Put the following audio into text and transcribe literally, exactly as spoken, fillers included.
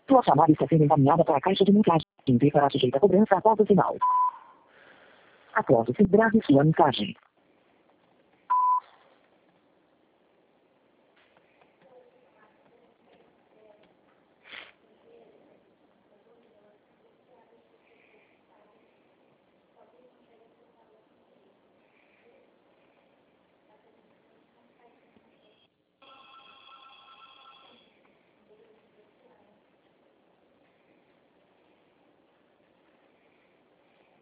Sua chamada está sendo encaminhada para a caixa de mensagem. Envie para sujeita a cobrança após o sinal. Após o sinal, grave sua mensagem.